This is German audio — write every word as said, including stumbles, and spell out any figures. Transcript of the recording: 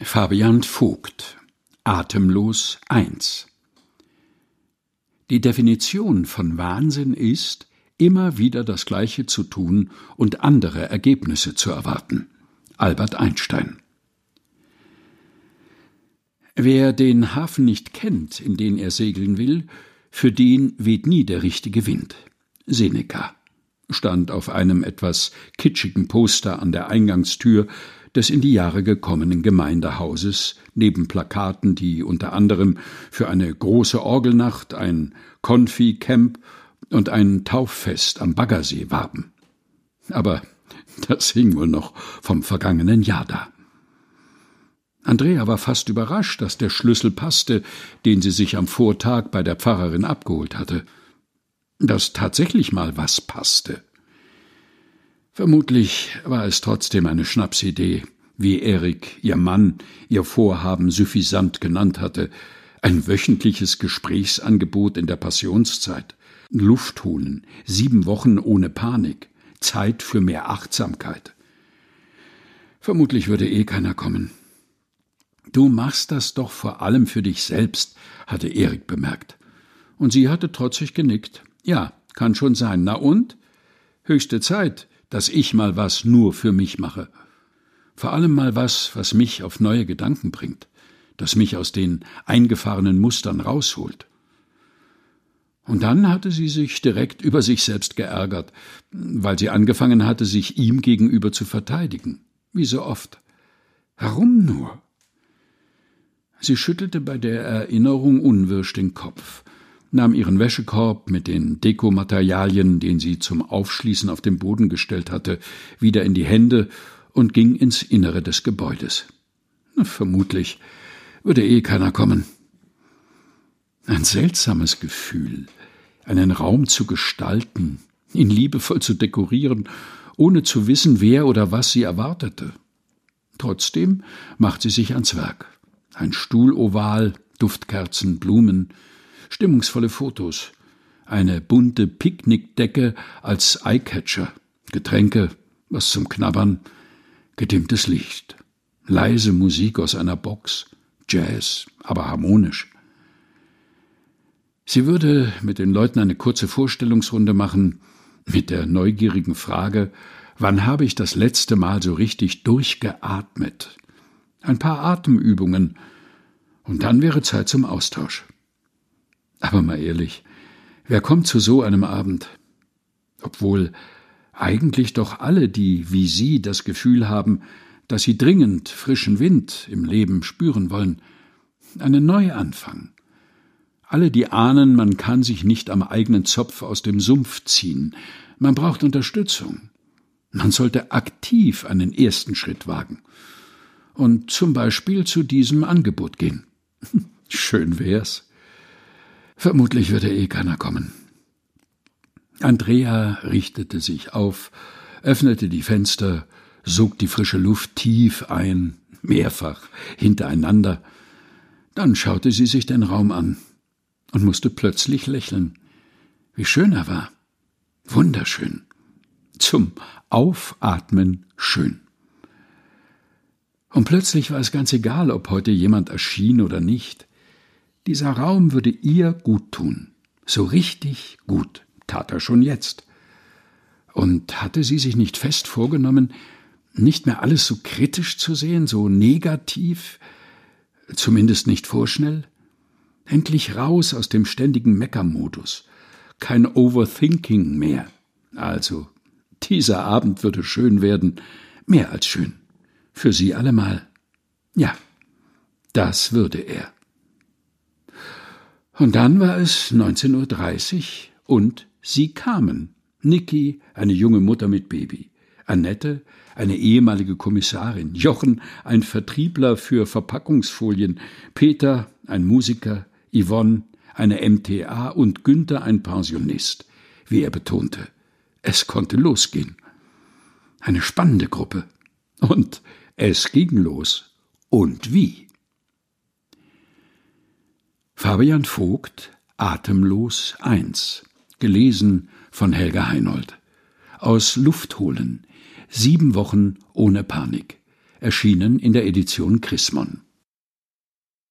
Fabian Vogt, Atemlos eins. Die Definition von Wahnsinn ist, immer wieder das Gleiche zu tun und andere Ergebnisse zu erwarten. Albert Einstein. Wer den Hafen nicht kennt, in den er segeln will, für den weht nie der richtige Wind. Seneca stand auf einem etwas kitschigen Poster an der Eingangstür des in die Jahre gekommenen Gemeindehauses, neben Plakaten, die unter anderem für eine große Orgelnacht, ein Konfi-Camp und ein Tauffest am Baggersee warben. Aber das hing wohl noch vom vergangenen Jahr da. Andrea war fast überrascht, dass der Schlüssel passte, den sie sich am Vortag bei der Pfarrerin abgeholt hatte. Dass tatsächlich mal was passte. Vermutlich war es trotzdem eine Schnapsidee, wie Erik, ihr Mann, ihr Vorhaben suffisant genannt hatte, ein wöchentliches Gesprächsangebot in der Passionszeit, Luft holen, sieben Wochen ohne Panik, Zeit für mehr Achtsamkeit. Vermutlich würde eh keiner kommen. »Du machst das doch vor allem für dich selbst«, hatte Erik bemerkt. Und sie hatte trotzig genickt. »Ja, kann schon sein. Na und? Höchste Zeit, dass ich mal was nur für mich mache. Vor allem mal was, was mich auf neue Gedanken bringt, das mich aus den eingefahrenen Mustern rausholt.« Und dann hatte sie sich direkt über sich selbst geärgert, weil sie angefangen hatte, sich ihm gegenüber zu verteidigen, wie so oft. Warum nur? Sie schüttelte bei der Erinnerung unwirsch den Kopf, nahm ihren Wäschekorb mit den Dekomaterialien, den sie zum Aufschließen auf den Boden gestellt hatte, wieder in die Hände und ging ins Innere des Gebäudes. Vermutlich würde eh keiner kommen. Ein seltsames Gefühl, einen Raum zu gestalten, ihn liebevoll zu dekorieren, ohne zu wissen, wer oder was sie erwartete. Trotzdem macht sie sich ans Werk. Ein Stuhloval, Duftkerzen, Blumen, stimmungsvolle Fotos, eine bunte Picknickdecke als Eyecatcher, Getränke, was zum Knabbern, gedimmtes Licht, leise Musik aus einer Box, Jazz, aber harmonisch. Sie würde mit den Leuten eine kurze Vorstellungsrunde machen, mit der neugierigen Frage, wann habe ich das letzte Mal so richtig durchgeatmet? Ein paar Atemübungen, und dann wäre Zeit zum Austausch. Aber mal ehrlich, wer kommt zu so einem Abend? Obwohl eigentlich doch alle, die wie sie das Gefühl haben, dass sie dringend frischen Wind im Leben spüren wollen, einen Neuanfang. Alle, die ahnen, man kann sich nicht am eigenen Zopf aus dem Sumpf ziehen, man braucht Unterstützung. Man sollte aktiv einen ersten Schritt wagen und zum Beispiel zu diesem Angebot gehen. Schön wär's. Vermutlich würde eh keiner kommen. Andrea richtete sich auf, öffnete die Fenster, sog die frische Luft tief ein, mehrfach, hintereinander. Dann schaute sie sich den Raum an und musste plötzlich lächeln. Wie schön er war. Wunderschön. Zum Aufatmen schön. Und plötzlich war es ganz egal, ob heute jemand erschien oder nicht. Dieser Raum würde ihr gut tun. So richtig gut tat er schon jetzt. Und hatte sie sich nicht fest vorgenommen, nicht mehr alles so kritisch zu sehen, so negativ, zumindest nicht vorschnell? Endlich raus aus dem ständigen Meckermodus. Kein Overthinking mehr. Also, dieser Abend würde schön werden, mehr als schön. Für sie allemal. Ja, das würde er. Und dann war es neunzehn Uhr dreißig und sie kamen. Niki, eine junge Mutter mit Baby. Annette, eine ehemalige Kommissarin. Jochen, ein Vertriebler für Verpackungsfolien. Peter, ein Musiker. Yvonne, eine M T A und Günther, ein Pensionist. Wie er betonte, es konnte losgehen. Eine spannende Gruppe. Und es ging los. Und wie? Fabian Vogt, Atemlos eins. Gelesen von Helga Heinold. Aus Luft holen. Sieben Wochen ohne Panik. erschienen in der Edition Chrismon.